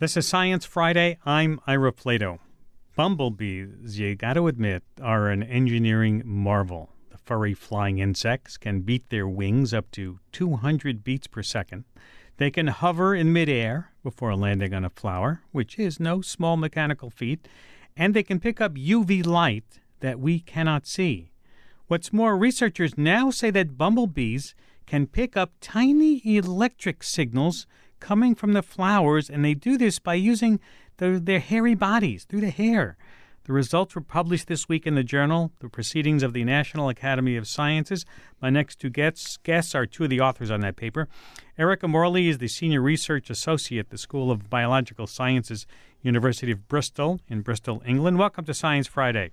This is Science Friday. I'm Ira Plato. Bumblebees, you got to admit, are an engineering marvel. The furry flying insects can beat their wings up to 200 beats per second. They can hover in midair before landing on a flower, which is no small mechanical feat, and they can pick up UV light that we cannot see. What's more, researchers now say that bumblebees can pick up tiny electric signals coming from the flowers, and they do this by using their hairy bodies through the hair. The results were published this week in the journal, The Proceedings of the National Academy of Sciences. My next two guests are two of the authors on that paper. Erica Morley is the Senior Research Associate at the School of Biological Sciences, University of Bristol in Bristol, England. Welcome to Science Friday.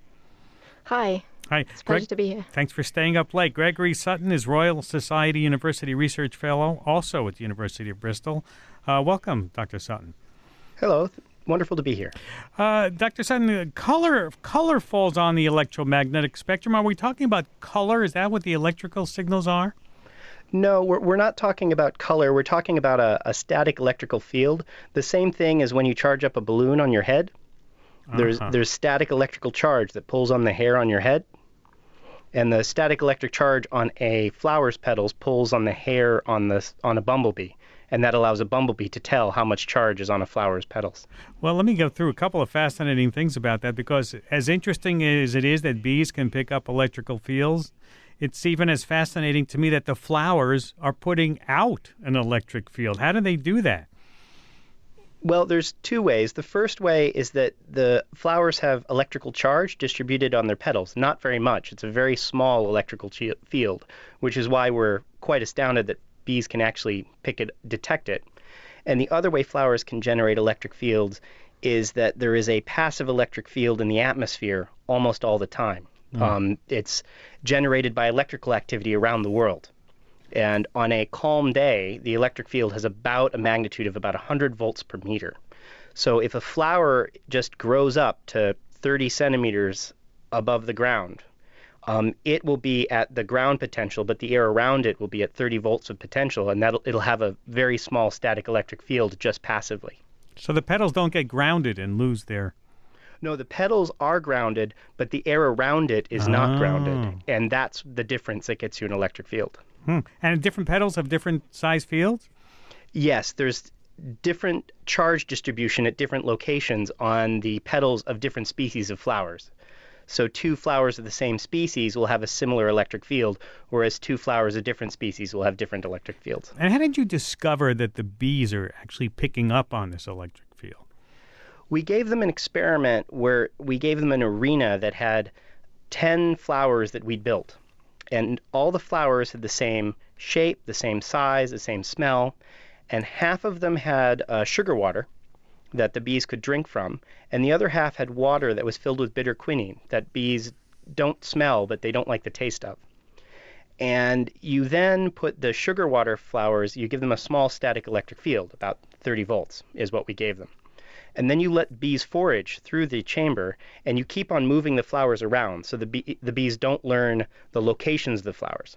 Hi. Hi. It's a pleasure to be here. Thanks for staying up late. Gregory Sutton is Royal Society University Research Fellow, also at the University of Bristol. Welcome, Dr. Sutton. Hello. Wonderful to be here. Dr. Sutton, color falls on the electromagnetic spectrum. Are we talking about color? Is that what the electrical signals are? No, we're not talking about color. We're talking about a static electrical field. The same thing as when you charge up a balloon on your head. There's static electrical charge that pulls on the hair on your head. And the static electric charge on a flower's petals pulls on the hair on a bumblebee. And that allows a bumblebee to tell how much charge is on a flower's petals. Well, let me go through a couple of fascinating things about that, because as interesting as it is that bees can pick up electrical fields, it's even as fascinating to me that the flowers are putting out an electric field. How do they do that? Well, there's two ways. The first way is that the flowers have electrical charge distributed on their petals. Not very much. It's a very small electrical field, which is why we're quite astounded that bees can actually detect it. And the other way flowers can generate electric fields is that there is a passive electric field in the atmosphere almost all the time. It's generated by electrical activity around the world. And on a calm day, the electric field has about a magnitude of about 100 volts per meter. So if a flower just grows up to 30 centimeters above the ground, it will be at the ground potential, but the air around it will be at 30 volts of potential, and it'll have a very small static electric field just passively. So the petals don't get grounded and lose their... No, the petals are grounded, but the air around it is not grounded, and that's the difference that gets you an electric field. And different petals have different size fields? Yes, there's different charge distribution at different locations on the petals of different species of flowers. So two flowers of the same species will have a similar electric field, whereas two flowers of different species will have different electric fields. And how did you discover that the bees are actually picking up on this electric field? We gave them an experiment where we gave them an arena that had 10 flowers that we'd built. And all the flowers had the same shape, the same size, the same smell, and half of them had sugar water that the bees could drink from, and the other half had water that was filled with bitter quinine that bees don't smell, but they don't like the taste of. And you then put the sugar water flowers, you give them a small static electric field, about 30 volts is what we gave them. And then you let bees forage through the chamber, and you keep on moving the flowers around so the bees don't learn the locations of the flowers.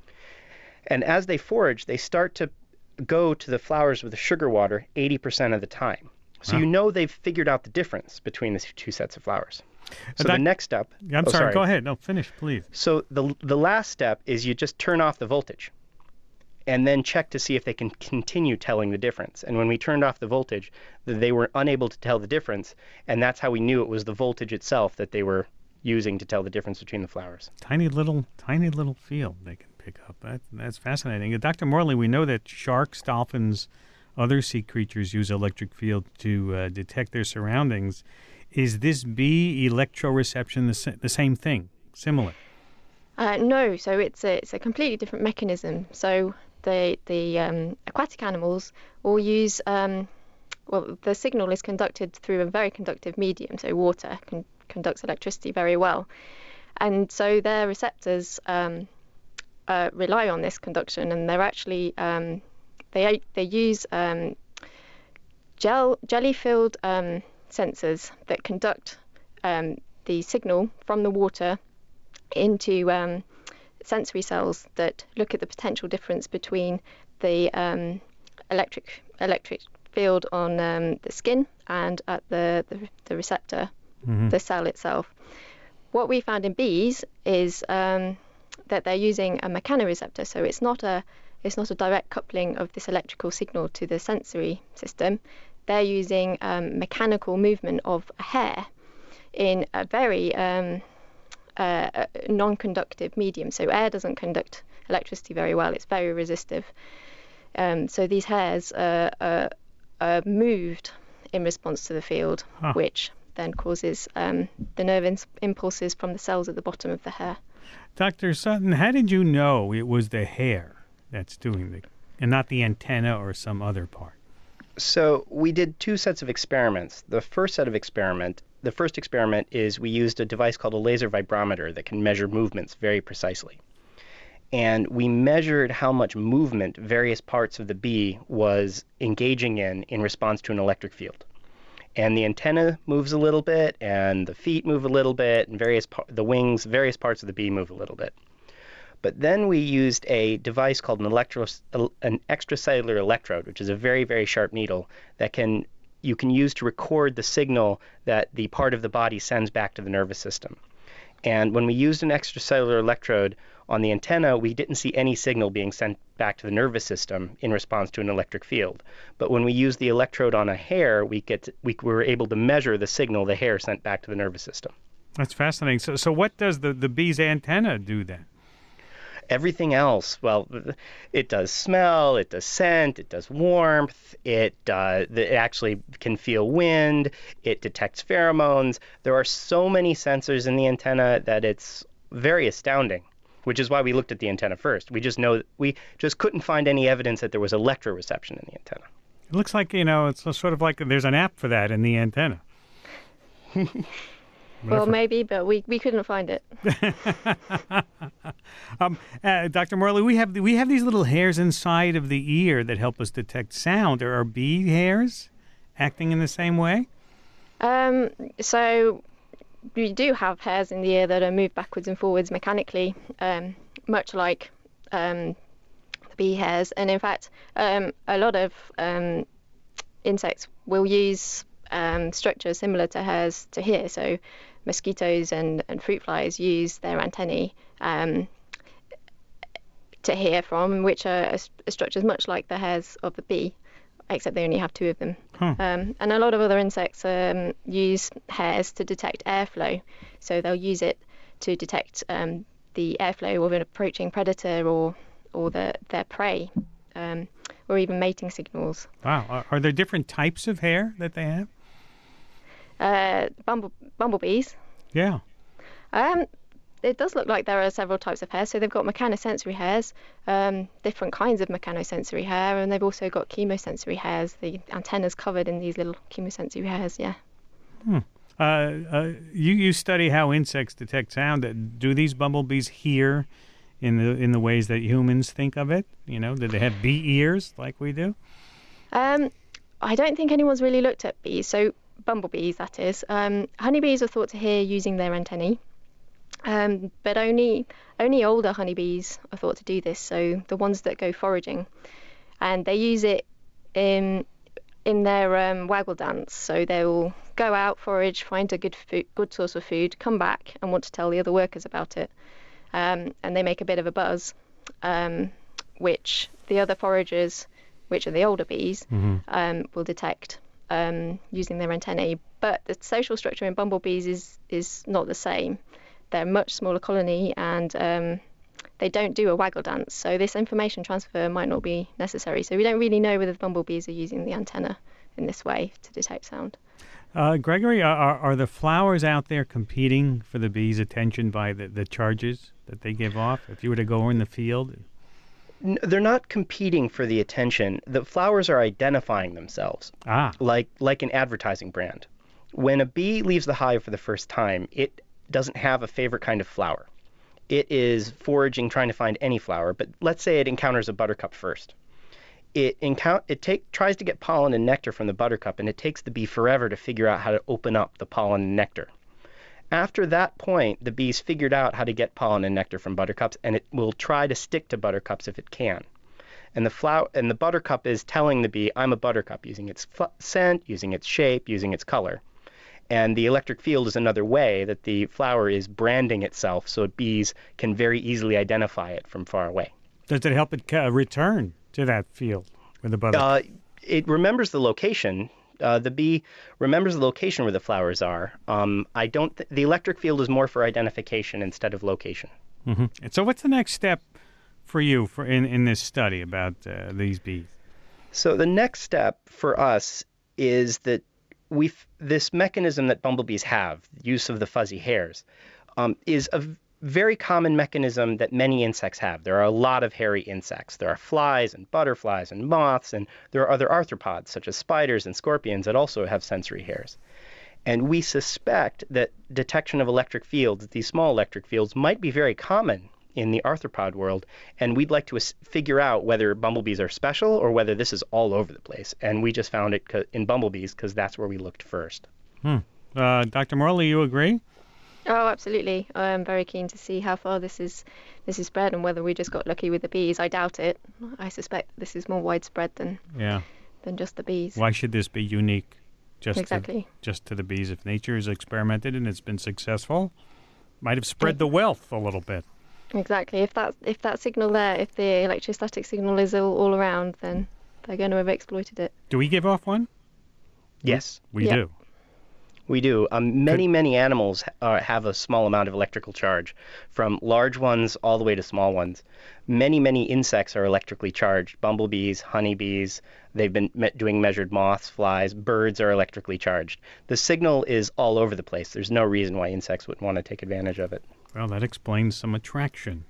And as they forage, they start to go to the flowers with the sugar water 80% of the time. So you know they've figured out the difference between the two sets of flowers. So the next step... I'm sorry, go ahead. No, finish, please. So the last step is you just turn off the voltage and then check to see if they can continue telling the difference. And when we turned off the voltage, they were unable to tell the difference, and that's how we knew it was the voltage itself that they were using to tell the difference between the flowers. Tiny little field they can pick up. That's fascinating. Dr. Morley, we know that sharks, dolphins, other sea creatures use electric field to detect their surroundings. Is this bee electroreception the same thing, similar? No, so it's a completely different mechanism. So the aquatic animals all use, the signal is conducted through a very conductive medium, so water conducts electricity very well. And so their receptors rely on this conduction, and they're actually, they use jelly-filled sensors that conduct the signal from the water into sensory cells that look at the potential difference between the electric field on the skin and at the receptor, the cell itself. What we found in bees is that they're using a mechanoreceptor, so it's not a direct coupling of this electrical signal to the sensory system. They're using mechanical movement of a hair in a very non-conductive medium. So air doesn't conduct electricity very well. It's very resistive. So these hairs are moved in response to the field, which then causes the nerve impulses from the cells at the bottom of the hair. Dr. Sutton, how did you know it was the hair that's doing it and not the antenna or some other part? So we did two sets of experiments. The first experiment is we used a device called a laser vibrometer that can measure movements very precisely. And we measured how much movement various parts of the bee was engaging in response to an electric field. And the antenna moves a little bit, and the feet move a little bit, and the wings, various parts of the bee move a little bit. But then we used a device called an extracellular electrode, which is a very, very sharp needle that you can use to record the signal that the part of the body sends back to the nervous system. And when we used an extracellular electrode on the antenna, we didn't see any signal being sent back to the nervous system in response to an electric field. But when we used the electrode on a hair, we were able to measure the signal the hair sent back to the nervous system. That's fascinating. So what does the bee's antenna do then? Everything else, well, it does smell, it does scent, it does warmth, it actually can feel wind, it detects pheromones. There are so many sensors in the antenna that it's very astounding, which is why we looked at the antenna first. We just couldn't find any evidence that there was electroreception in the antenna. It looks like, it's sort of like there's an app for that in the antenna. Well, maybe, but we couldn't find it. Dr. Morley, we have these little hairs inside of the ear that help us detect sound. Are bee hairs acting in the same way? So we do have hairs in the ear that are moved backwards and forwards mechanically, much like the bee hairs. And in fact, a lot of insects will use structure similar to hairs to hear. So mosquitoes and fruit flies use their antennae to hear from, which are structures much like the hairs of the bee, except they only have two of them. And a lot of other insects use hairs to detect airflow. So they'll use it to detect the airflow of an approaching predator or their prey, or even mating signals. Wow. Are there different types of hair that they have? Bumblebees. Yeah. It does look like there are several types of hair. So they've got mechanosensory hairs, different kinds of mechanosensory hair, and they've also got chemosensory hairs. The antenna's covered in these little chemosensory hairs, yeah. You study how insects detect sound. Do these bumblebees hear in the ways that humans think of it? Do they have bee ears like we do? I don't think anyone's really looked at bees. So bumblebees, that is. Honeybees are thought to hear using their antennae, but only older honeybees are thought to do this. So the ones that go foraging, and they use it in their waggle dance. So they will go out, forage, find a good source of food, come back and want to tell the other workers about it, and they make a bit of a buzz, which the other foragers, which are the older bees, will detect using their antennae. But the social structure in bumblebees is not the same. They're a much smaller colony, and they don't do a waggle dance. So this information transfer might not be necessary. So we don't really know whether the bumblebees are using the antenna in this way to detect sound. Gregory, are the flowers out there competing for the bees' attention by the charges that they give off? If you were to go in the field? They're not competing for the attention. The flowers are identifying themselves, like an advertising brand. When a bee leaves the hive for the first time, it doesn't have a favorite kind of flower. It is foraging, trying to find any flower, but let's say it encounters a buttercup first. It tries to get pollen and nectar from the buttercup, and it takes the bee forever to figure out how to open up the pollen and nectar. After that point, the bee's figured out how to get pollen and nectar from buttercups, and it will try to stick to buttercups if it can. And the buttercup is telling the bee, I'm a buttercup, using its scent, using its shape, using its color. And the electric field is another way that the flower is branding itself so bees can very easily identify it from far away. Does it help it return to that field with the buttercup? It remembers the location. The bee remembers the location where the flowers are. The electric field is more for identification instead of location. Mm-hmm. And so what's the next step for you in this study about these bees? So the next step for us is that this mechanism that bumblebees have, use of the fuzzy hairs, is a very common mechanism that many insects have. There are a lot of hairy insects. There are flies and butterflies and moths, and there are other arthropods such as spiders and scorpions that also have sensory hairs. And we suspect that detection of electric fields, these small electric fields, might be very common in the arthropod world, and we'd like to figure out whether bumblebees are special or whether this is all over the place. And we just found it in bumblebees because that's where we looked first. Dr. Morley, you agree? Oh, absolutely. I'm very keen to see how far this is spread and whether we just got lucky with the bees. I doubt it. I suspect this is more widespread than just the bees. Why should this be unique just to the bees? If nature has experimented and it's been successful, might have spread the wealth a little bit. Exactly. If that signal there, if the electrostatic signal is all around, then they're going to have exploited it. Do we give off one? Yes. We do. We do. Many animals have a small amount of electrical charge, from large ones all the way to small ones. Many insects are electrically charged. Bumblebees, honeybees, they've been doing measured moths, flies, birds are electrically charged. The signal is all over the place. There's no reason why insects wouldn't want to take advantage of it. Well, that explains some attractive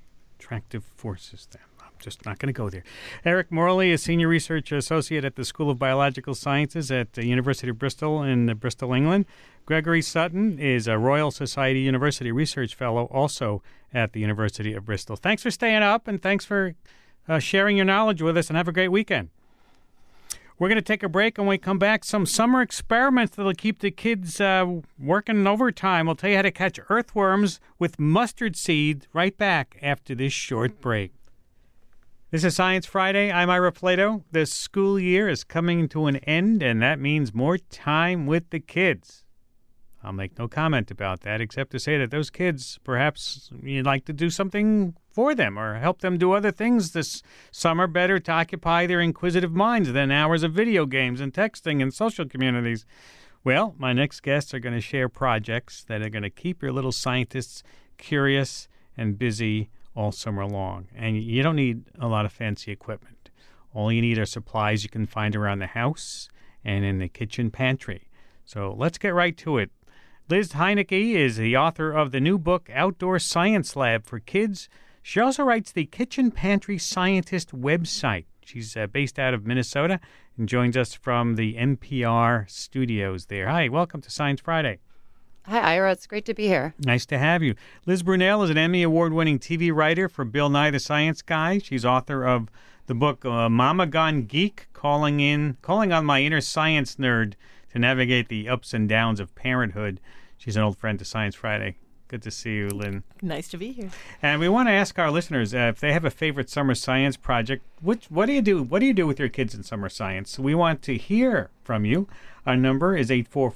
forces then. Just not going to go there. Eric Morley is Senior Research Associate at the School of Biological Sciences at the University of Bristol in Bristol, England. Gregory Sutton is a Royal Society University Research Fellow also at the University of Bristol. Thanks for staying up, and thanks for sharing your knowledge with us, and have a great weekend. We're going to take a break, and when we come back, some summer experiments that'll keep the kids working overtime. We'll tell you how to catch earthworms with mustard seed right back after this short break. This is Science Friday. I'm Ira Plato. The school year is coming to an end, and that means more time with the kids. I'll make no comment about that, except to say that those kids, perhaps you'd like to do something for them or help them do other things this summer better to occupy their inquisitive minds than hours of video games and texting and social communities. Well, my next guests are going to share projects that are going to keep your little scientists curious and busy all summer long. And you don't need a lot of fancy equipment. All you need are supplies you can find around the house and in the kitchen pantry. So let's get right to it. Liz Heinecke is the author of the new book, Outdoor Science Lab for Kids. She also writes the Kitchen Pantry Scientist website. She's based out of Minnesota and joins us from the NPR studios there. Hi, welcome to Science Friday. Hi, Ira. It's great to be here. Nice to have you. Liz Brunel is an Emmy Award-winning TV writer for Bill Nye the Science Guy. She's author of the book Mama Gone Geek, calling on my inner science nerd to navigate the ups and downs of parenthood. She's an old friend to Science Friday. Good to see you, Lynn. Nice to be here. And we want to ask our listeners if they have a favorite summer science project. What do you do? What do you do with your kids in summer science? We want to hear from you. Our number is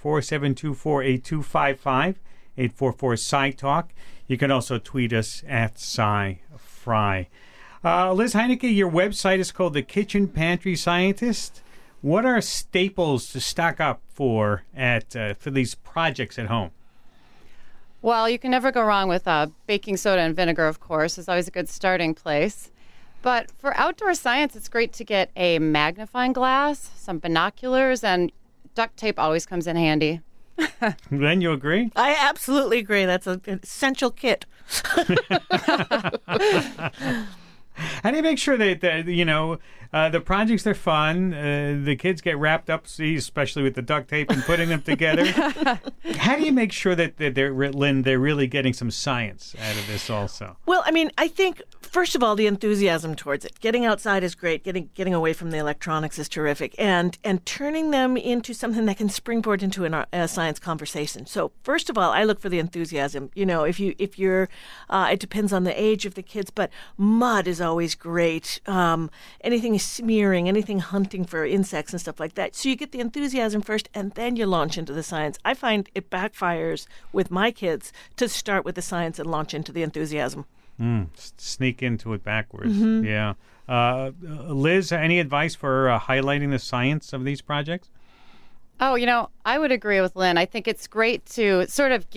844-724-8255, 844-SciTalk. You can also tweet us at SciFry. Liz Heinecke, your website is called The Kitchen Pantry Scientist. What are staples to stock up for these projects at home? Well, you can never go wrong with baking soda and vinegar, of course. It's always a good starting place. But for outdoor science, it's great to get a magnifying glass, some binoculars, and duct tape always comes in handy. Glenn, you agree? I absolutely agree. That's an essential kit. How do you make sure that The projects are fun. The kids get wrapped up, especially with the duct tape and putting them together. How do you make sure that they're really getting some science out of this also? Well, I mean, I think, first of all, the enthusiasm towards it. Getting outside is great. Getting away from the electronics is terrific. And turning them into something that can springboard into a science conversation. So, first of all, I look for the enthusiasm. You know, if you're, it depends on the age of the kids, but mud is always great. Anything smearing, anything hunting for insects and stuff like that. So you get the enthusiasm first, and then you launch into the science. I find it backfires with my kids to start with the science and launch into the enthusiasm. Sneak into it backwards. Yeah. Liz, any advice for highlighting the science of these projects? Oh, I would agree with Lynn. I think it's great to sort of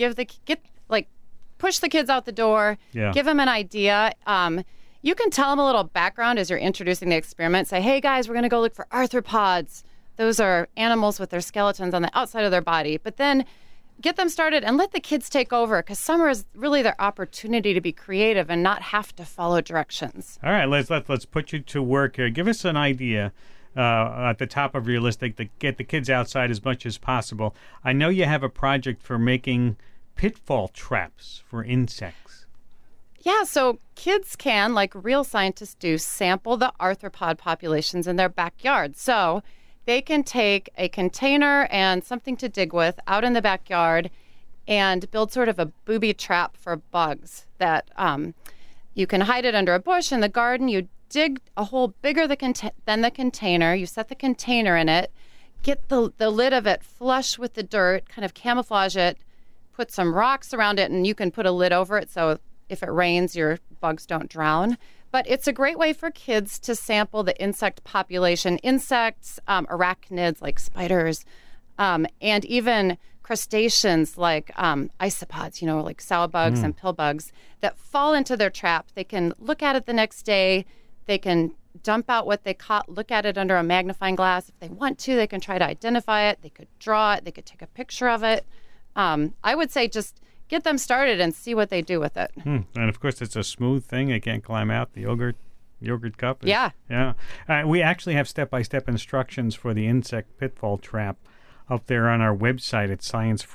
push the kids out the door, give them an idea. You can tell them a little background as you're introducing the experiment. Say, hey, guys, we're going to go look for arthropods. Those are animals with their skeletons on the outside of their body. But then get them started and let the kids take over, because summer is really their opportunity to be creative and not have to follow directions. All right, let's put you to work here. Give us an idea at the top of your list to get the kids outside as much as possible. I know you have a project for making pitfall traps for insects. Yeah, so kids can, like real scientists do, sample the arthropod populations in their backyard. So they can take a container and something to dig with out in the backyard and build sort of a booby trap for bugs that you can hide it under a bush in the garden. You dig a hole bigger than the container. You set the container in it, get the lid of it flush with the dirt, kind of camouflage it, put some rocks around it, and you can put a lid over it so if it rains, your bugs don't drown. But it's a great way for kids to sample the insect population, insects, arachnids like spiders, and even crustaceans like isopods, like sow bugs and pill bugs that fall into their trap. They can look at it the next day. They can dump out what they caught, look at it under a magnifying glass. If they want to, they can try to identify it. They could draw it. They could take a picture of it. I would say just get them started and see what they do with it. And of course, it's a smooth thing. They can't climb out the yogurt cup. Yeah. We actually have step-by-step instructions for the insect pitfall trap up there on our website at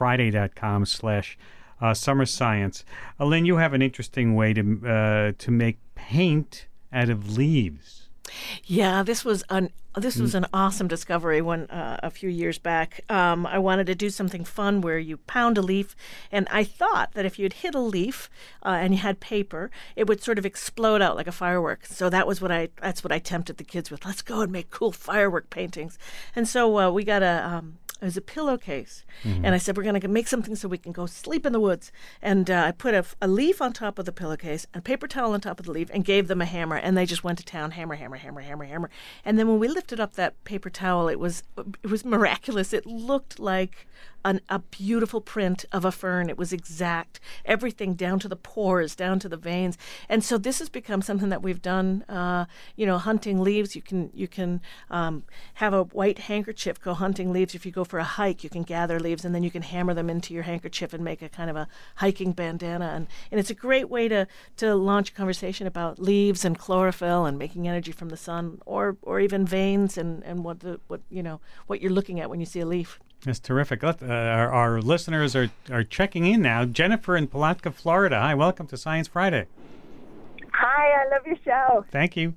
sciencefriday.com/summer science. Lynn, you have an interesting way to make paint out of leaves. Yeah, this was an awesome discovery when a few years back. I wanted to do something fun where you pound a leaf, and I thought that if you'd hit a leaf and you had paper, it would sort of explode out like a firework. So that's what I tempted the kids with. Let's go and make cool firework paintings. And so we got it was a pillowcase, and I said, we're going to make something so we can go sleep in the woods. And I put a leaf on top of the pillowcase, and a paper towel on top of the leaf, and gave them a hammer, and they just went to town, hammer, hammer, hammer, hammer, hammer. And then when we lifted up that paper towel, it was miraculous. It looked like a beautiful print of a fern. It was exact, everything down to the pores, down to the veins. And so this has become something that we've done, hunting leaves. You can have a white handkerchief, go hunting leaves. If you go for a hike, you can gather leaves, and then you can hammer them into your handkerchief and make a kind of a hiking bandana. And it's a great way to launch a conversation about leaves and chlorophyll and making energy from the sun, or even veins and what you're looking at when you see a leaf. That's terrific. Our listeners are checking in now. Jennifer in Palatka, Florida. Hi, welcome to Science Friday. Hi, I love your show. Thank you.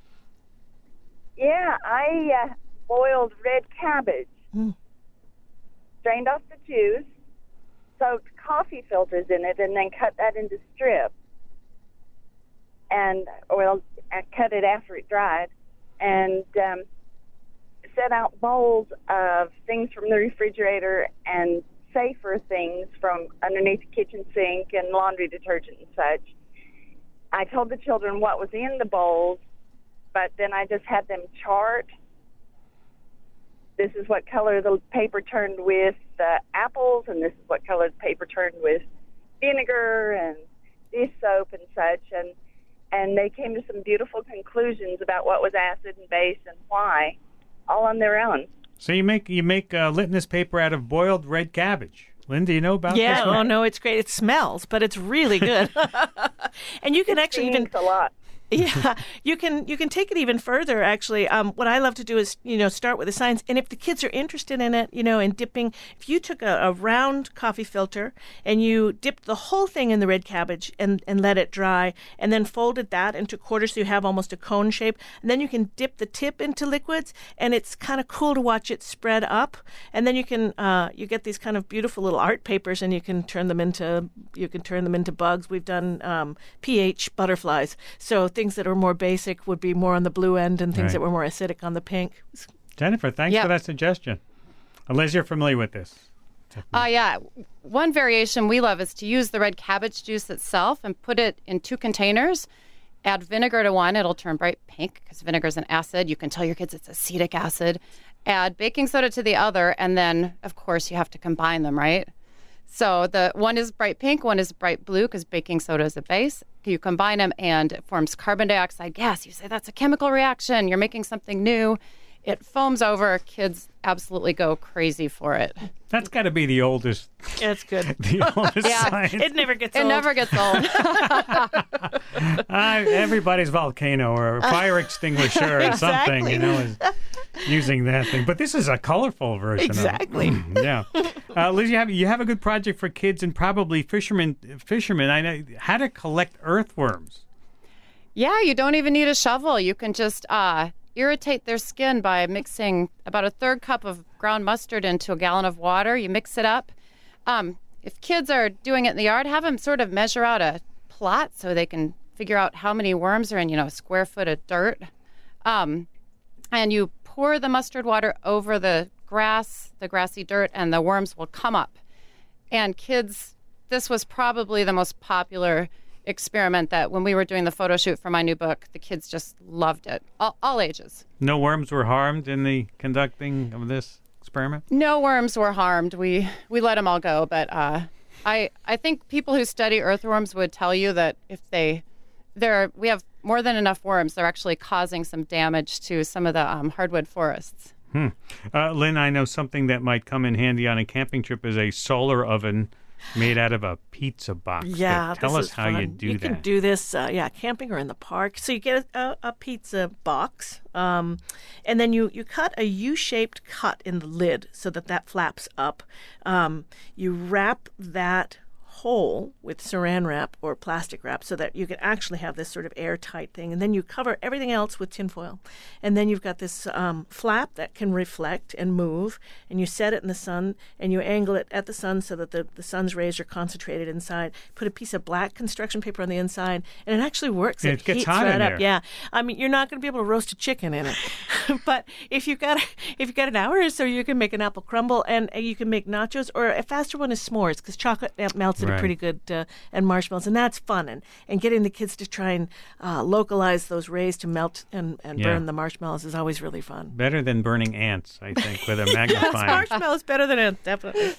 Yeah, I boiled red cabbage, strained off the juice, soaked coffee filters in it, and then cut that into strips. And, I cut it after it dried, and set out bowls of things from the refrigerator and safer things from underneath the kitchen sink and laundry detergent and such. I told the children what was in the bowls, but then I just had them chart. This is what color the paper turned with apples, and this is what color the paper turned with vinegar and dish soap and such. And they came to some beautiful conclusions about what was acid and base and why, all on their own. So you make litmus paper out of boiled red cabbage. Lynn, do you know about this? Yeah, no, it's great. It smells, but it's really good. And you can actually even a lot. Yeah, you can take it even further. Actually, what I love to do is start with the science, and if the kids are interested in it, and dipping. If you took a round coffee filter and you dipped the whole thing in the red cabbage and let it dry, and then folded that into quarters so you have almost a cone shape, and then you can dip the tip into liquids, and it's kind of cool to watch it spread up, and then you can you get these kind of beautiful little art papers, and you can turn them into bugs. We've done pH butterflies, so things that are more basic would be more on the blue end, and things that were more acidic on the pink. Jennifer, thanks for that suggestion. Liz, you're familiar with this. Yeah. One variation we love is to use the red cabbage juice itself and put it in 2 containers. Add vinegar to one. It'll turn bright pink because vinegar is an acid. You can tell your kids it's acetic acid. Add baking soda to the other, and then, of course, you have to combine them, right? So the one is bright pink, one is bright blue because baking soda is a base. You combine them, and it forms carbon dioxide gas. You say that's a chemical reaction. You're making something new. It foams over. Kids absolutely go crazy for it. That's got to be the oldest. It's good. The oldest science. It never gets old. It never gets old. Everybody's volcano or fire extinguisher or something, is using that thing. But this is a colorful version. Exactly. Of it. Yeah. Liz, you have a good project for kids and probably fishermen. I know how to collect earthworms. Yeah, you don't even need a shovel. You can just irritate their skin by mixing about 1/3 cup of ground mustard into a gallon of water. You mix it up. If kids are doing it in the yard, have them sort of measure out a plot so they can figure out how many worms are in, a square foot of dirt. And you pour the mustard water over the grassy dirt, and the worms will come up. And kids, this was probably the most popular experiment that when we were doing the photo shoot for my new book, the kids just loved it, all ages. No worms were harmed in the conducting of this experiment? No worms were harmed. We let them all go, but I think people who study earthworms would tell you that if we have more than enough worms, they're actually causing some damage to some of the hardwood forests. Lynn, I know something that might come in handy on a camping trip is a solar oven made out of a pizza box. Yeah, tell us how fun. you do that. You can do this, camping or in the park. So you get a pizza box, and then you cut a U-shaped cut in the lid so that flaps up. You wrap that hole with saran wrap or plastic wrap so that you can actually have this sort of airtight thing. And then you cover everything else with tinfoil. And then you've got this flap that can reflect and move. And you set it in the sun and you angle it at the sun so that the sun's rays are concentrated inside. Put a piece of black construction paper on the inside, and it actually works. It gets heats hot right in up. there. Yeah. I mean, you're not going to be able to roast a chicken in it. But if you've got an hour or so, you can make an apple crumble, and you can make nachos, or a faster one is s'mores because chocolate melts in pretty good, and marshmallows, and that's fun. And getting the kids to try and localize those rays to melt and burn the marshmallows is always really fun. Better than burning ants, I think, with a magnifying. Yes, marshmallows better than ants, definitely.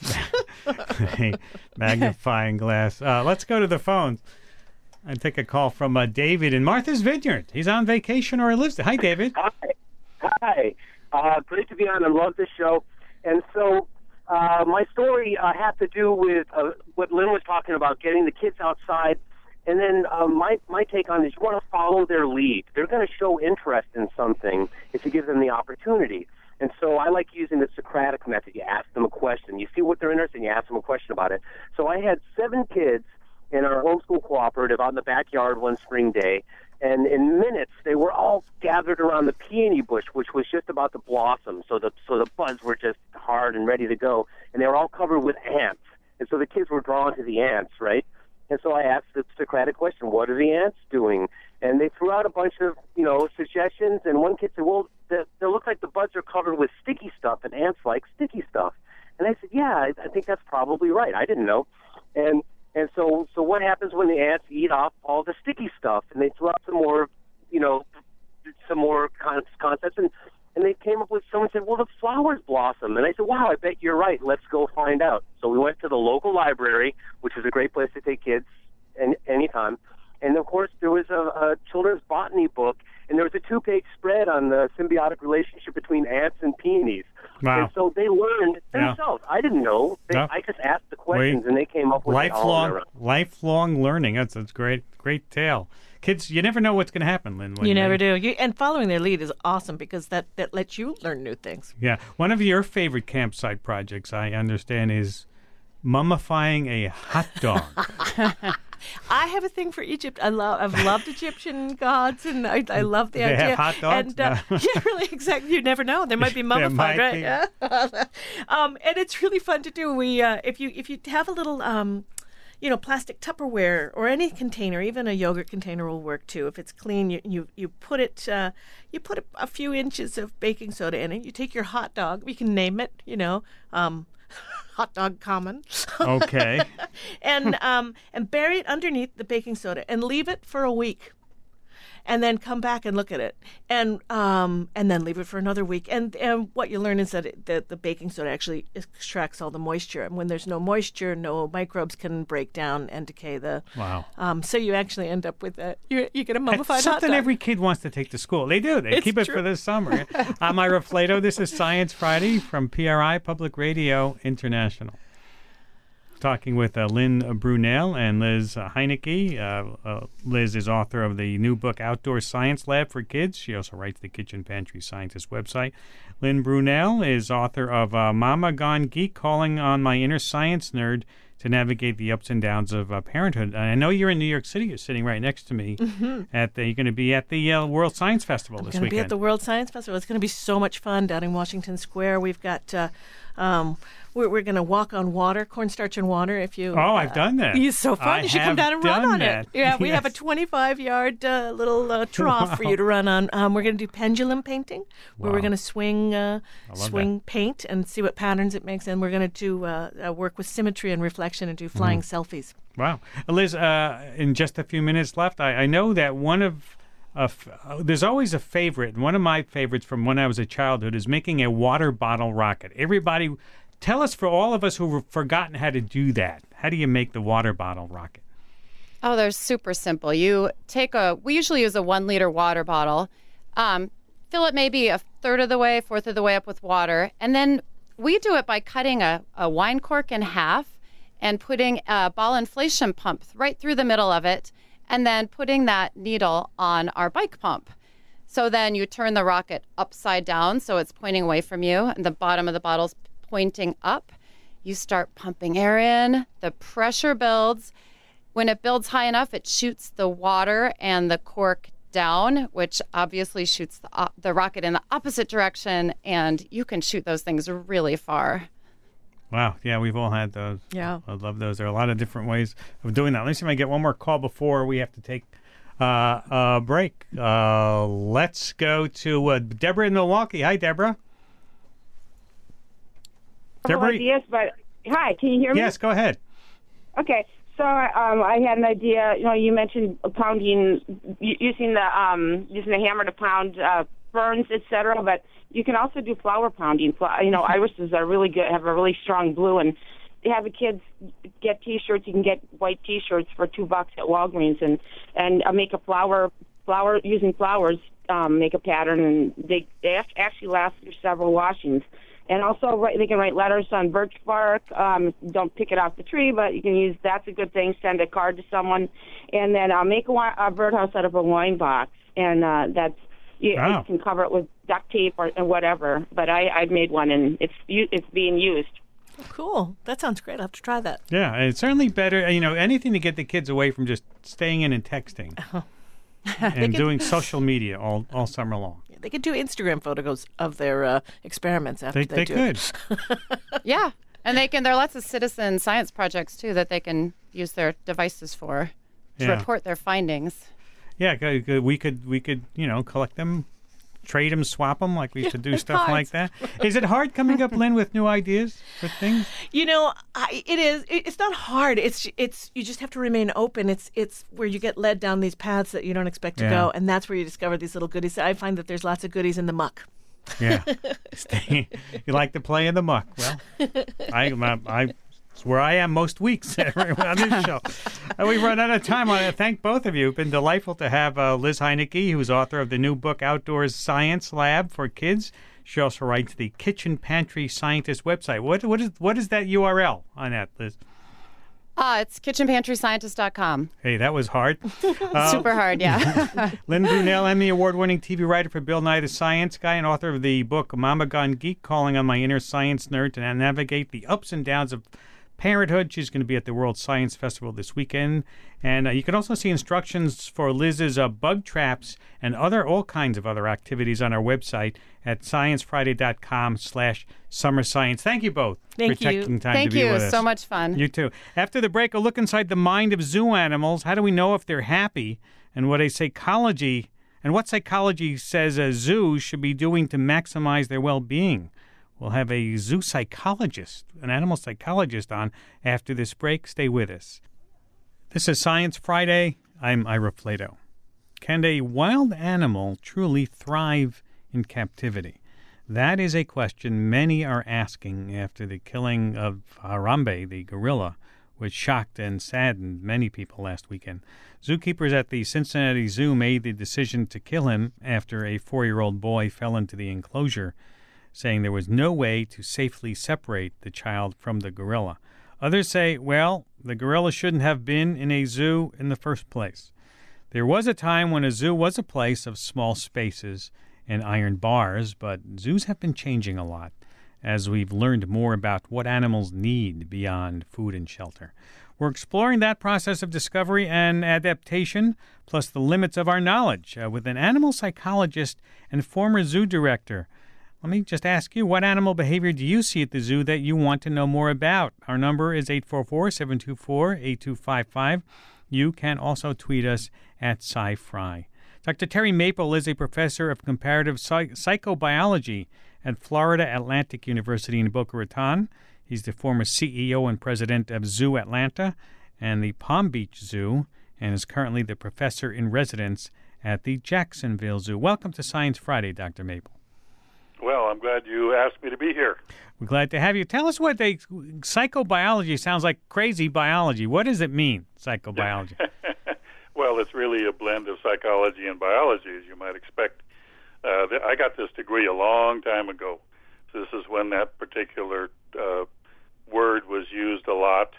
Magnifying glass. Let's go to the phones. I take a call from David in Martha's Vineyard. He's on vacation or he lives there. Hi, David. Hi. Great to be on. I love this show. And so my story had to do with what Lynn was talking about, getting the kids outside. And then my take on this, you want to follow their lead. They're going to show interest in something if you give them the opportunity. And so I like using the Socratic method. You ask them a question. You see what they're interested in, you ask them a question about it. So I had 7 kids in our homeschool cooperative out in the backyard one spring day. And in minutes, they were all gathered around the peony bush, which was just about to blossom. So the buds were just hard and ready to go. And they were all covered with ants. And so the kids were drawn to the ants, right? And so I asked the Socratic question, what are the ants doing? And they threw out a bunch of, suggestions. And one kid said, well, they look like the buds are covered with sticky stuff, and ants like sticky stuff. And I said, yeah, I think that's probably right. I didn't know. And so what happens when the ants eat off all the sticky stuff? And they threw out some more, concepts. And they came up with, someone said, well, the flowers blossom. And I said, wow, I bet you're right. Let's go find out. So we went to the local library, which is a great place to take kids anytime. And, of course, there was a children's botany book, and there was a 2-page spread on the symbiotic relationship between ants and peonies. Wow. And so they learned themselves. I didn't know. I just asked the questions, and they came up with it all on their own. Lifelong learning. That's a great tale. kids, you never know what's going to happen, Lynn. You never do. And following their lead is awesome because that lets you learn new things. Yeah. One of your favorite campsite projects, I understand, is mummifying a hot dog. I have a thing for Egypt. I've loved Egyptian gods, and I love the idea. They have hot dogs? And, yeah, really, exactly. You never know. They might be mummified, right? Yeah. And it's really fun to do. We, if you have a little, plastic Tupperware or any container, even a yogurt container will work too. If it's clean, you put it, you put a few inches of baking soda in it. You take your hot dog. You can name it. Hot dog common. Okay. and bury it underneath the baking soda and leave it for a week. And then come back and look at it, and then leave it for another week. And what you learn is that the baking soda actually extracts all the moisture. And when there's no moisture, no microbes can break down and decay the. Wow. So you actually end up with you get a mummified It's hot something dog. every kid wants to take to school. They do. They keep it for this summer. I'm Ira Flato. This is Science Friday from PRI Public Radio International. Talking with Lynn Brunel and Liz Heinecke. Liz is author of the new book, Outdoor Science Lab for Kids. She also writes the Kitchen Pantry Scientist website. Lynn Brunel is author of Mama Gone Geek, Calling on My Inner Science Nerd to Navigate the Ups and Downs of Parenthood. And I know you're in New York City. You're sitting right next to me. Mm-hmm. You're going to be at the World Science Festival this weekend. I'm going to be at the World Science Festival. It's going to be so much fun down in Washington Square. We've got... we're going to walk on water, cornstarch and water. I've done that. It's so fun. You should come down and run on it. Yeah, we have a 25-yard little trough for you to run on. We're going to do pendulum painting, where we're going to swing paint and see what patterns it makes. And we're going to do work with symmetry and reflection and do flying selfies. Wow. Liz, in just a few minutes left, I know that one of there's always a favorite. One of my favorites from when I was a childhood is making a water bottle rocket. Everybody, tell us, for all of us who've forgotten how to do that, how do you make the water bottle rocket? Oh, they're super simple. You take we usually use a 1 liter water bottle, fill it maybe a third of the way, fourth of the way up with water, and then we do it by cutting a wine cork in half and putting a ball inflation pump right through the middle of it, and then putting that needle on our bike pump. So then you turn the rocket upside down so it's pointing away from you, and the bottom of the bottle's pointing up. You start pumping air in, the pressure builds. When it builds high enough, it shoots the water and the cork down, which obviously shoots the rocket in the opposite direction, and you can shoot those things really far. Wow. Yeah, we've all had those. Yeah. I love those. There are a lot of different ways of doing that. Let me see if I get one more call before we have to take a break. Let's go to Deborah in Milwaukee. Hi, Deborah. Deborah? Ideas, but hi, can you hear me? Yes, go ahead. Okay. So I had an idea. You mentioned pounding, using the hammer to pound ferns, etc. But you can also do flower pounding. Irises are really good, have a really strong blue, and have the kids get T-shirts. You can get white T-shirts for $2 at Walgreens, and make a flower using flowers. Make a pattern, and they actually last through several washings. And also, they can write letters on birch bark. Don't pick it off the tree, but you can use. That's a good thing. Send a card to someone, and then make a birdhouse out of a wine box, and that's. You can cover it with duct tape or whatever. But I've made one, and it's being used. Cool. That sounds great. I'll have to try that. Yeah, it's certainly better. Anything to get the kids away from just staying in and texting and doing social media all summer long. They could do Instagram photos of their experiments after they do could. Yeah, and there are lots of citizen science projects too that they can use their devices for to report their findings. Yeah, we could collect them, trade them, swap them, like we used to do stuff like that. Is it hard coming up, Lynn, with new ideas for things? It is. It's not hard. It's you just have to remain open. It's where you get led down these paths that you don't expect to go, and that's where you discover these little goodies. I find that there's lots of goodies in the muck. Yeah, you like to play in the muck. Well, it's where I am most weeks on this show. We've run out of time. I want to thank both of you. It's been delightful to have Liz Heinecke, who's author of the new book, Outdoors Science Lab for Kids. She also writes the Kitchen Pantry Scientist website. What is that URL on that, Liz? It's kitchenpantryscientist.com. Hey, that was hard. Super hard, yeah. Lynn Brunel, Emmy Award-winning TV writer for Bill Nye the Science Guy and author of the book Mama Gone Geek, Calling on My Inner Science Nerd to Navigate the Ups and Downs of Parenthood. She's going to be at the World Science Festival this weekend. And you can also see instructions for Liz's bug traps and all kinds of other activities on our website at sciencefriday.com/summer science. Thank you both for taking time to be with us. Thank you. So much fun. You too. After the break, a look inside the mind of zoo animals. How do we know if they're happy? And what psychology says a zoo should be doing to maximize their well-being. We'll have a zoo psychologist, an animal psychologist on after this break. Stay with us. This is Science Friday. I'm Ira Flato. Can a wild animal truly thrive in captivity? That is a question many are asking after the killing of Harambe, the gorilla, which shocked and saddened many people last weekend. Zookeepers at the Cincinnati Zoo made the decision to kill him after a 4-year-old boy fell into the enclosure, saying there was no way to safely separate the child from the gorilla. Others say, well, the gorilla shouldn't have been in a zoo in the first place. There was a time when a zoo was a place of small spaces and iron bars, but zoos have been changing a lot as we've learned more about what animals need beyond food and shelter. We're exploring that process of discovery and adaptation, plus the limits of our knowledge, with an animal psychologist and former zoo director. Let me just ask you, what animal behavior do you see at the zoo that you want to know more about? Our number is 844-724-8255. You can also tweet us at SciFri. Dr. Terry Maple is a professor of comparative psychobiology at Florida Atlantic University in Boca Raton. He's the former CEO and president of Zoo Atlanta and the Palm Beach Zoo, and is currently the professor in residence at the Jacksonville Zoo. Welcome to Science Friday, Dr. Maple. Well, I'm glad you asked me to be here. We're glad to have you. Tell us what psychobiology sounds like. Crazy biology. What does it mean, psychobiology? Well, it's really a blend of psychology and biology, as you might expect. I got this degree a long time ago. So this is when that particular word was used a lot.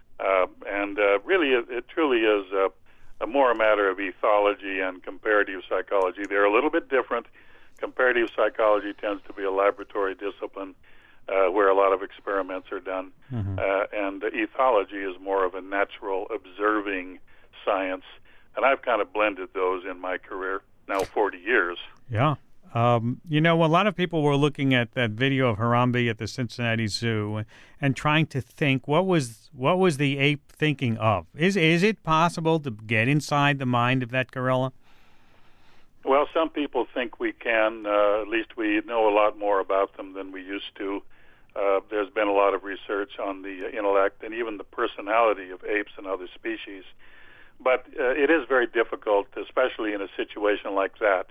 And really, it truly is more a matter of ethology and comparative psychology. They're a little bit different. Comparative psychology tends to be a laboratory discipline where a lot of experiments are done. Mm-hmm. And ethology is more of a natural observing science. And I've kind of blended those in my career, now 40 years. Yeah. A lot of people were looking at that video of Harambe at the Cincinnati Zoo and trying to think, what was the ape thinking of? Is it possible to get inside the mind of that gorilla? Well, some people think we can. At least we know a lot more about them than we used to. There's been a lot of research on the intellect and even the personality of apes and other species. But it is very difficult, especially in a situation like that.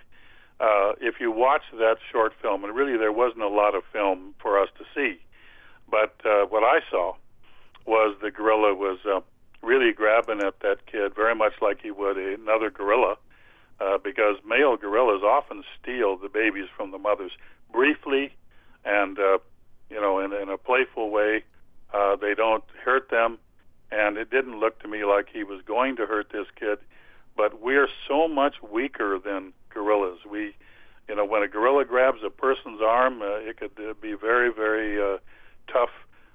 If you watch that short film, and really there wasn't a lot of film for us to see, but what I saw was the gorilla was really grabbing at that kid very much like he would another gorilla, because male gorillas often steal the babies from the mothers briefly and, in a playful way. They don't hurt them, and it didn't look to me like he was going to hurt this kid. But we're so much weaker than gorillas. When a gorilla grabs a person's arm, it could be very, very tough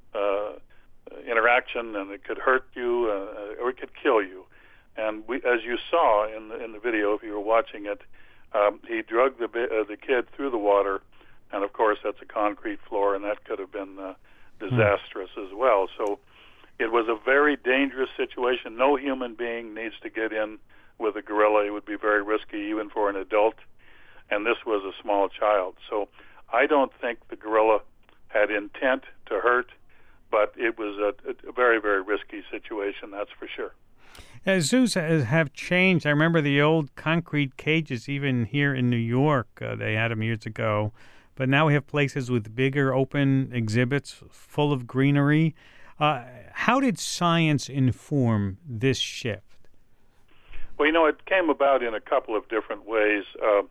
interaction, and it could hurt you or it could kill you. And as you saw in the video, if you were watching it, he dragged the kid through the water, and of course that's a concrete floor, and that could have been disastrous as well. So it was a very dangerous situation. No human being needs to get in with a gorilla. It would be very risky even for an adult, and this was a small child. So I don't think the gorilla had intent to hurt, but it was a very, very risky situation, that's for sure. Zoos have changed. I remember the old concrete cages, even here in New York. They had them years ago. But now we have places with bigger open exhibits full of greenery. How did science inform this shift? Well, it came about in a couple of different ways.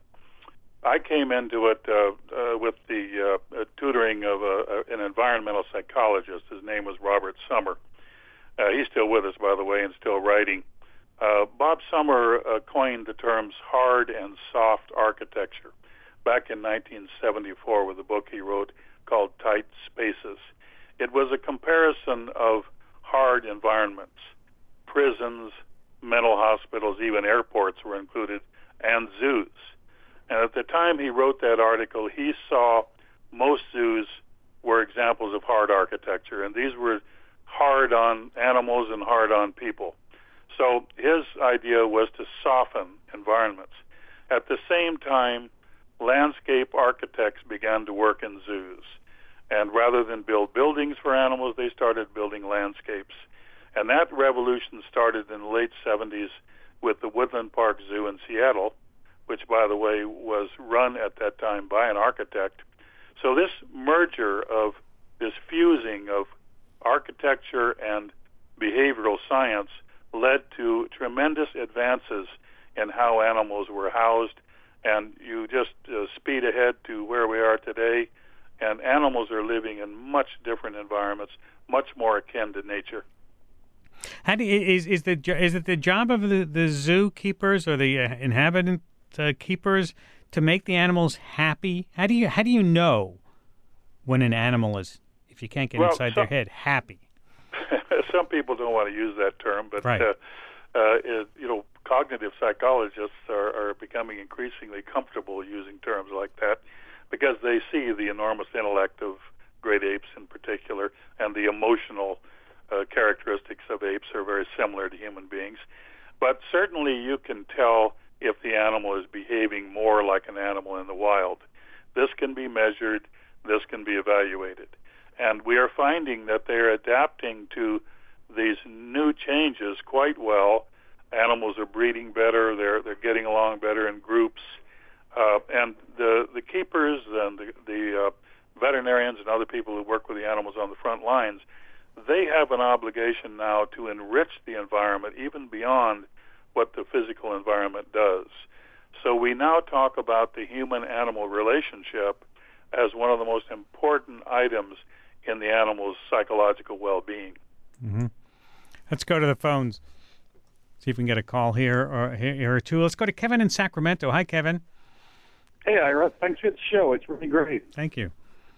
I came into it with the tutoring of an environmental psychologist. His name was Robert Summer. He's still with us, by the way, and still writing. Bob Summer coined the terms hard and soft architecture back in 1974 with a book he wrote called Tight Spaces. It was a comparison of hard environments. Prisons, mental hospitals, even airports were included, and zoos. And at the time he wrote that article, he saw most zoos were examples of hard architecture, and these were hard on animals and hard on people. So his idea was to soften environments. At the same time, landscape architects began to work in zoos. And rather than build buildings for animals, they started building landscapes. And that revolution started in the late 70s with the Woodland Park Zoo in Seattle, which, by the way, was run at that time by an architect. So this merger of this fusing of architecture and behavioral science led to tremendous advances in how animals were housed. And you just speed ahead to where we are today, and animals are living in much different environments, much more akin to nature. How do is it the job of the zookeepers or the inhabitant keepers to make the animals happy? How do you know when an animal is, if you can't get inside their head, happy? Some people don't want to use that term, but right. Cognitive psychologists are becoming increasingly comfortable using terms like that because they see the enormous intellect of great apes in particular, and the emotional characteristics of apes are very similar to human beings. But certainly you can tell if the animal is behaving more like an animal in the wild. This can be measured, this can be evaluated. And we are finding that they're adapting to these new changes quite well. Animals are breeding better, they're getting along better in groups. And the keepers and the veterinarians and other people who work with the animals on the front lines, they have an obligation now to enrich the environment even beyond what the physical environment does. So we now talk about the human-animal relationship as one of the most important items in the animal's psychological well-being. Mm-hmm. Let's go to the phones. See if we can get a call here or two. Let's go to Kevin in Sacramento. Hi, Kevin. Hey, Ira. Thanks for the show. It's really great. Thank you.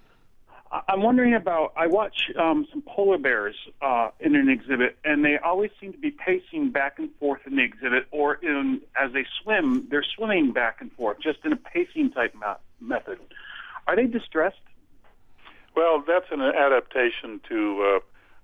I'm wondering about, I watch some polar bears in an exhibit, and they always seem to be pacing back and forth in the exhibit, or as they swim, they're swimming back and forth, just in a pacing type method. Are they distressed? Well, that's an adaptation to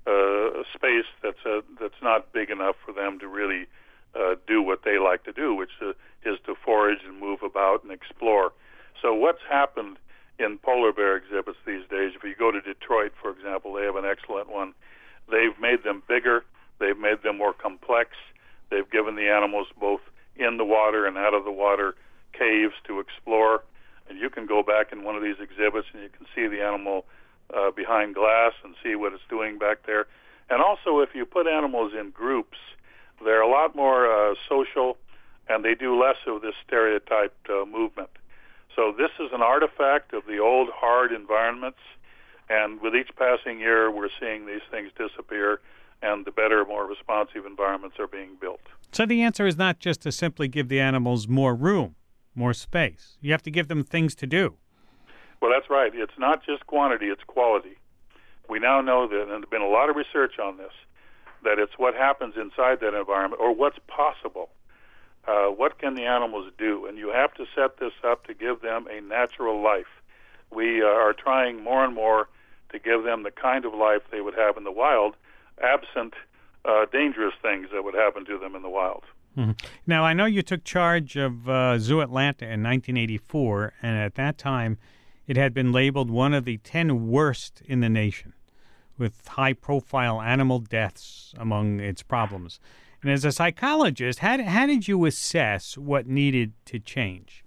a space that's not big enough for them to really do what they like to do, which is to forage and move about and explore. So what's happened in polar bear exhibits these days, if you go to Detroit, for example, they have an excellent one. They've made them bigger. They've made them more complex. They've given the animals both in the water and out of the water caves to explore. And you can go back in one of these exhibits and you can see the animal behind glass and see what it's doing back there. And also, if you put animals in groups, they're a lot more social, and they do less of this stereotyped movement. So this is an artifact of the old hard environments, and with each passing year, we're seeing these things disappear, and the better, more responsive environments are being built. So the answer is not just to simply give the animals more room, more space. You have to give them things to do. Well, that's right. It's not just quantity, it's quality. We now know that, and there's been a lot of research on this, that it's what happens inside that environment, or what's possible. What can the animals do? And you have to set this up to give them a natural life. We are trying more and more to give them the kind of life they would have in the wild, absent dangerous things that would happen to them in the wild. Mm-hmm. Now, I know you took charge of Zoo Atlanta in 1984, and at that time it had been labeled one of the 10 worst in the nation, with high-profile animal deaths among its problems. And as a psychologist, how did you assess what needed to change?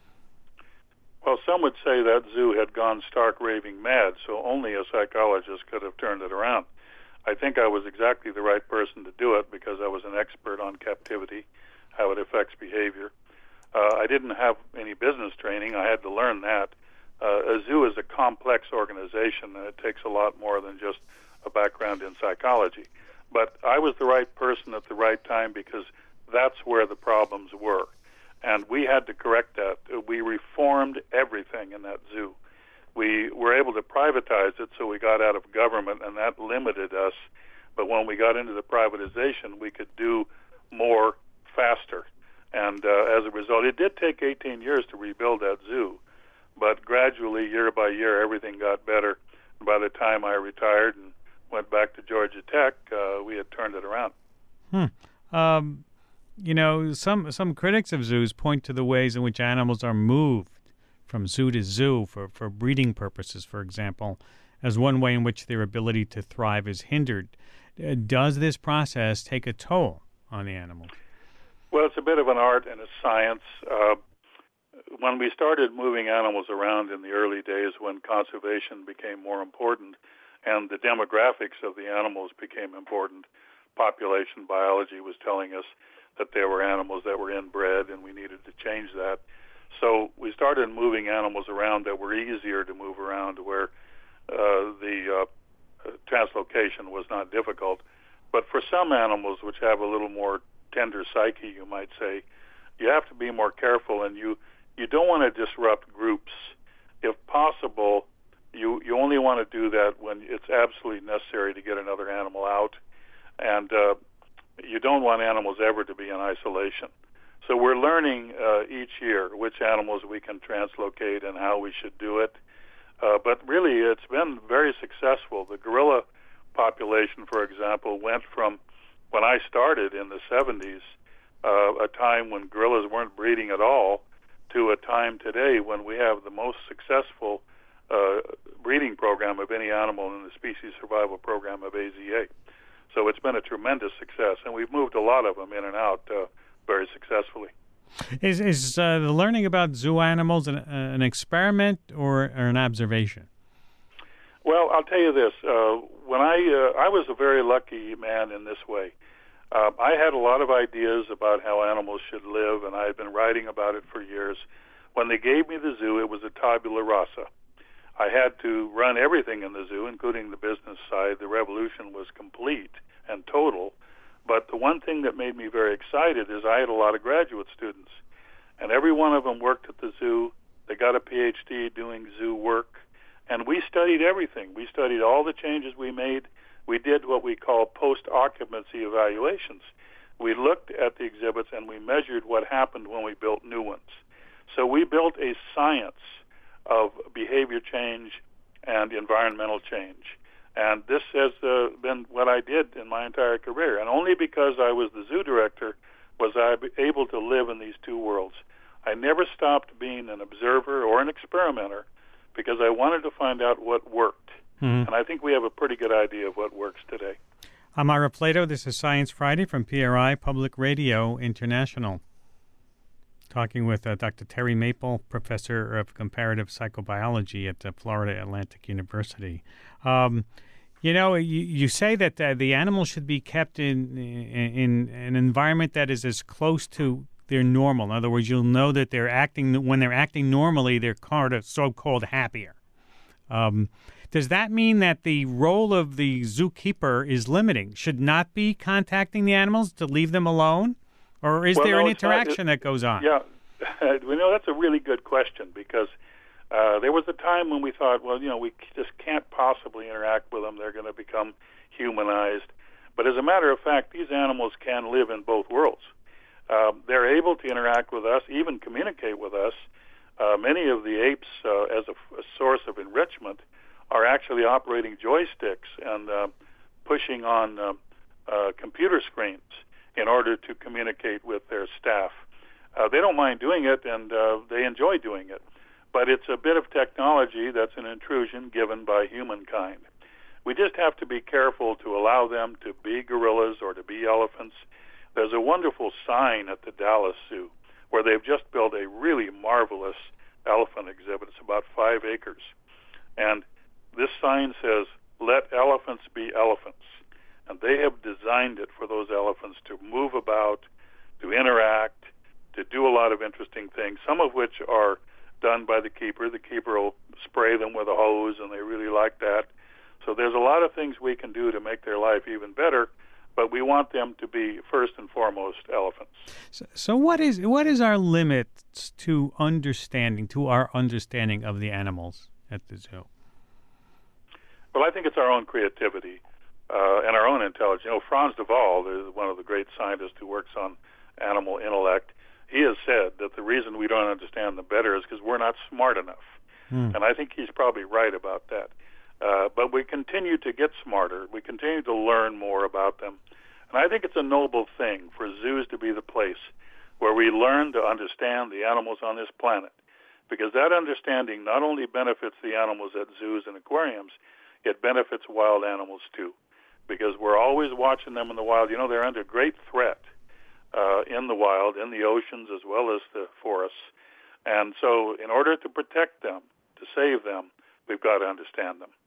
Well, some would say that zoo had gone stark raving mad, so only a psychologist could have turned it around. I think I was exactly the right person to do it because I was an expert on captivity, how it affects behavior. I didn't have any business training. I had to learn that. A zoo is a complex organization, and it takes a lot more than just a background in psychology. But I was the right person at the right time because that's where the problems were. And we had to correct that. We reformed everything in that zoo. We were able to privatize it, so we got out of government, and that limited us. But when we got into the privatization, we could do more faster. And as a result, it did take 18 years to rebuild that zoo. But gradually, year by year, everything got better. By the time I retired and went back to Georgia Tech, we had turned it around. You know, some critics of zoos point to the ways in which animals are moved from zoo to zoo for breeding purposes, for example, as one way in which their ability to thrive is hindered. Does this process take a toll on the animals? Well, it's a bit of an art and a science. When we started moving animals around in the early days when conservation became more important and the demographics of the animals became important, population biology was telling us that there were animals that were inbred and we needed to change that. So we started moving animals around that were easier to move around where the translocation was not difficult. But for some animals which have a little more tender psyche, you might say, you have to be more careful, and you don't want to disrupt groups. If possible, you only want to do that when it's absolutely necessary to get another animal out. And you don't want animals ever to be in isolation. So we're learning each year which animals we can translocate and how we should do it. But really, it's been very successful. The gorilla population, for example, went from when I started in the 70s, a time when gorillas weren't breeding at all, to a time today when we have the most successful breeding program of any animal in the Species Survival Program of AZA. So it's been a tremendous success, and we've moved a lot of them in and out very successuully. Is the learning about zoo animals an experiment or an observation? Well, I'll tell you this. When I was a very lucky man in this way. I had a lot of ideas about how animals should live, and I had been writing about it for years. When they gave me the zoo, it was a tabula rasa. I had to run everything in the zoo, including the business side. The revolution was complete and total. But the one thing that made me very excited is I had a lot of graduate students, and every one of them worked at the zoo. They got a PhD doing zoo work, and we studied everything. We studied all the changes we made. We did what we call post-occupancy evaluations. We looked at the exhibits and we measured what happened when we built new ones. So we built a science of behavior change and environmental change. And this has been what I did in my entire career. And only because I was the zoo director was I able to live in these two worlds. I never stopped being an observer or an experimenter because I wanted to find out what worked. And I think we have a pretty good idea of what works today. I'm Ira Plato. This is Science Friday from PRI Public Radio International. Talking with Dr. Terry Maple, professor of comparative psychobiology at Florida Atlantic University. You know, you say that the animals should be kept in an environment that is as close to their normal. In other words, you'll know that when they're acting normally, they're so-called happier. Does that mean that the role of the zookeeper is limiting? Should not be contacting the animals to leave them alone? Or is there an interaction that goes on? Yeah, that's a really good question because there was a time when we thought, well, we just can't possibly interact with them. They're going to become humanized. But as a matter of fact, these animals can live in both worlds. They're able to interact with us, even communicate with us. Many of the apes, as a source of enrichment, are actually operating joysticks and pushing on computer screens in order to communicate with their staff. They don't mind doing it, and they enjoy doing it. But it's a bit of technology that's an intrusion given by humankind. We just have to be careful to allow them to be gorillas or to be elephants. There's a wonderful sign at the Dallas Zoo where they've just built a really marvelous elephant exhibit. It's about 5 acres. And this sign says, "Let elephants be elephants." And they have designed it for those elephants to move about, to interact, to do a lot of interesting things, some of which are done by the keeper. The keeper will spray them with a hose, and they really like that. So there's a lot of things we can do to make their life even better. but we want them to be first and foremost elephants. So what is our limit to our understanding of the animals at the zoo? Well, I think it's our own creativity and our own intelligence. You know, Frans de Waal is one of the great scientists who works on animal intellect. He has said that the reason we don't understand them better is because we're not smart enough. And I think he's probably right about that. But we continue to get smarter. We continue to learn more about them. And I think it's a noble thing for zoos to be the place where we learn to understand the animals on this planet. Because that understanding not only benefits the animals at zoos and aquariums, it benefits wild animals too. Because we're always watching them in the wild. You know, they're under great threat in the wild, in the oceans, as well as the forests. And so in order to protect them, to save them, we've got to understand them.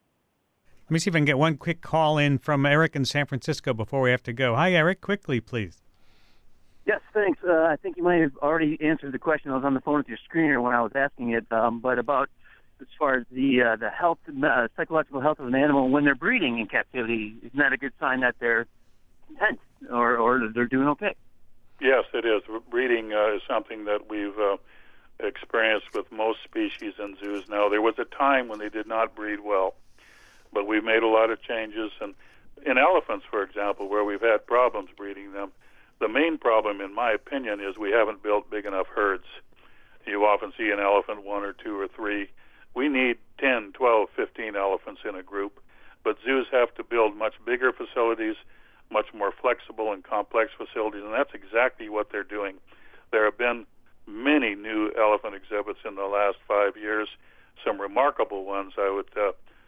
Let me see if I can get one quick call in from Eric in San Francisco before we have to go. Hi, Eric. Quickly, please. Yes, thanks. I think you might have already answered the question. I was on the phone with your screener when I was asking it, but about as far as the health, psychological health of an animal when they're breeding in captivity, isn't that a good sign that they're content or they're doing okay? Yes, it is. Breeding is something that we've experienced with most species in zoos now. There was a time when they did not breed well, but we've made a lot of changes. And in elephants, for example, where we've had problems breeding them, the main problem, in my opinion, is we haven't built big enough herds. You often see an elephant, 1 or 2 or 3. We need 10, 12, 15 elephants in a group. But zoos have to build much bigger facilities, much more flexible and complex facilities, and that's exactly what they're doing. There have been many new elephant exhibits in the last 5 years, some remarkable ones. I would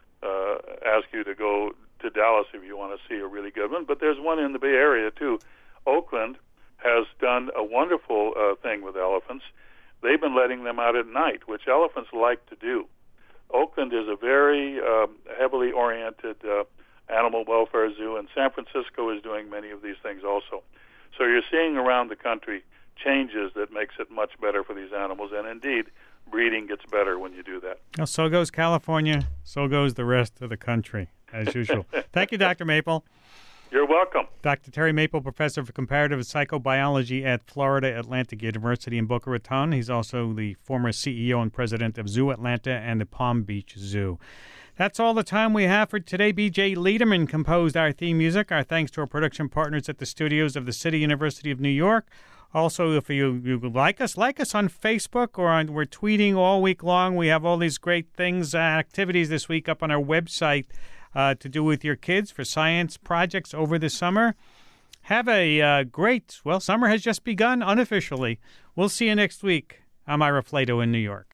ask you to go to Dallas if you want to see a really good one, but there's one in the Bay Area too. Oakland has done a wonderful thing with elephants. They've been letting them out at night, which elephants like to do. Oakland is a very heavily oriented animal welfare zoo, and San Francisco is doing many of these things also. So you're seeing around the country changes that makes it much better for these animals, and indeed, breeding gets better when you do that. Well, so goes California, so goes the rest of the country, as usual. Thank you, Dr. Maple. You're welcome. Dr. Terry Maple, professor of comparative psychobiology at Florida Atlantic University in Boca Raton. He's also the former CEO and president of Zoo Atlanta and the Palm Beach Zoo. That's all the time we have for today. B.J. Liederman composed our theme music. Our thanks to our production partners at the studios of the City University of New York. Also, if you like us on Facebook or we're tweeting all week long. We have all these great things, activities this week up on our website to do with your kids for science projects over the summer. Have a great, summer has just begun unofficially. We'll see you next week. I'm Ira Flato in New York.